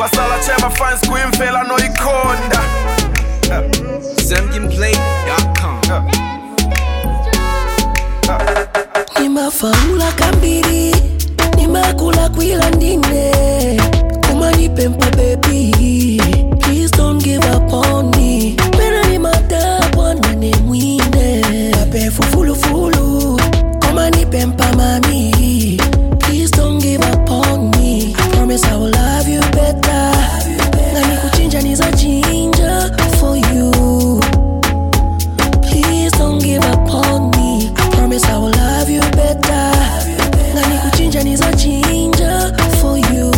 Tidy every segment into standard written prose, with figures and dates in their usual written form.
Kwasala chema fans kuimfela no ikonda. ZamGameplay.com. Nimafaula kambiri, nimakula kwila ndine. Kumanipe mpa baby, please don't give up on me. Pena ni madabwa na ne mwine. Ape fulu fulu, kumanipe mpa mami. Please don't give up on me. I promise I will love you better. Ngani kuchinja niza chinja for you. Please don't give up on me. I promise I will love you better. Ngani kuchinja niza chinja for you.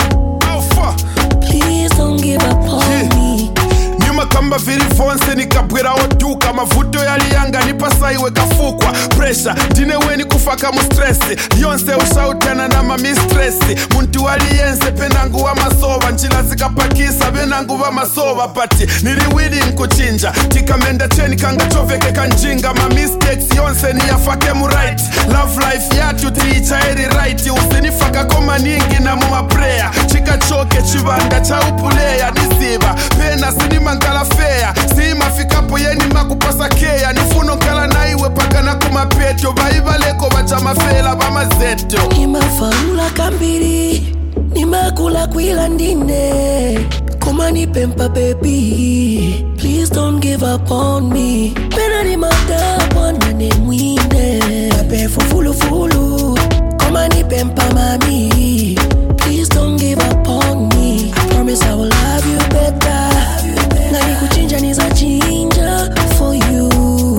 Please don't give up on me. Nyuma kamba viri fonse nikabwera oduka. Mavuto yaliyanga nipasaiwe kafukwa. Pressure, dine weni kufaka mu stressi. Yonse ushautana na mamistressi. Muntu waliyense penangu wa masoba. Nchila zikapakisa benangu wa masoba. Pati niliwidi nkuchinja. Tikamenda cheni kanga choveke kanjinga. Ma mistakes yonse ni yafake mu right. Love life yatu tiicha eri right. Usinifaka koma ningi na muma prayer. Chika choke chibanda cha upuleya nisiba. Pena sinima nkala fea. Sima fikapo yeni makupasa kea. Nifuno nkala naiwe paka na kumapeto. Baiba leko bachama fela bama zeto. Nimafaula kambiri, nimakula kwila ndine. Kumanipe mpa baby, please don't give up on me. Pena ni madabwa na ne mwine. Ape fulu fulu, kumanipe mpa mami. Please don't give up on me. I promise I will love you better. Ngani kuchinja niza chinja for you.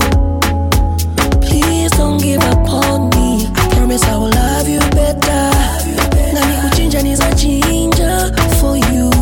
Please don't give up on me. I promise I will love you better. Ngani kuchinja niza chinja for you.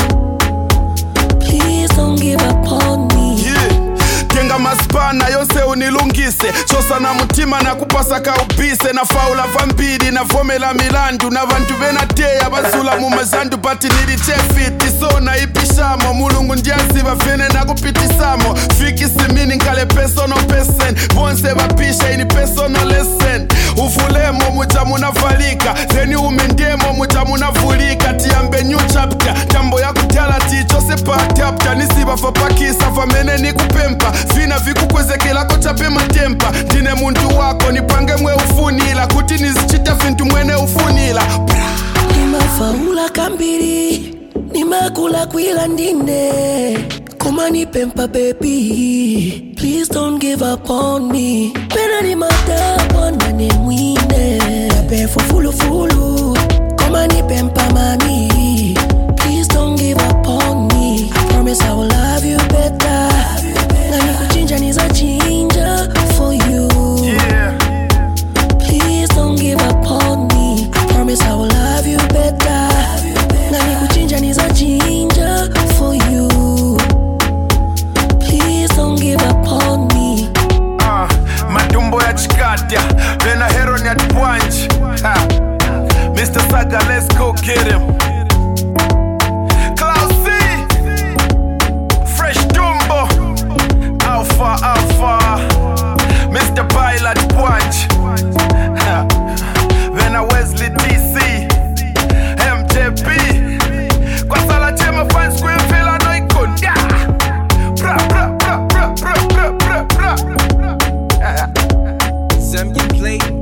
Please don't give up on me. Tenga maspana yose unilungise. Chosa na mutima na kupasa kaubise. Na faula vampiri na vomela milandu. Na vantu venateya bazula mumazandu. Pati nilichefiti so na ipishamo. Mulungu ndiazi vafene na kupitisamo. Fiki simini nkale personal person. Bonse vapisha ini personal lesson. Ufulemo mucha munafalika. Zeni umendemo mucha munafulika. Tiambe new chapter. Jambo ya kutala tichose patapta. Nisiba fapakisa famene ni kupempa. Vina vikukwezekela kochape matempa. Dine muntu wako nipange mwe ufunila. Kuti nizichita fintu mwene ufunila. Nimafaula kambiri, nimakula kwila ndine. Kumanipe mpa baby, please don't give up on me. Pena ni madabwa na ne mwine. Ape fulu fulu, kumanipe mpa mami. Please don't give up on me. I promise I will love you better. Ngani kuchinja niza chinja for you. Please don't give up on me. I promise I will love you better. Ngani kuchinja niza chinja for you. Please don't give up on me. Madumbo ya chikatya. Vena heron ya tpwanji. Mr. Saga, let's go get him. Klausy, Fresh Dumbo, Alpha, Mr. Pilot Punch, Vena Wesley DC, MJP, Kwasala chema fans kuimfela no ikonda. ZamGameplay.com.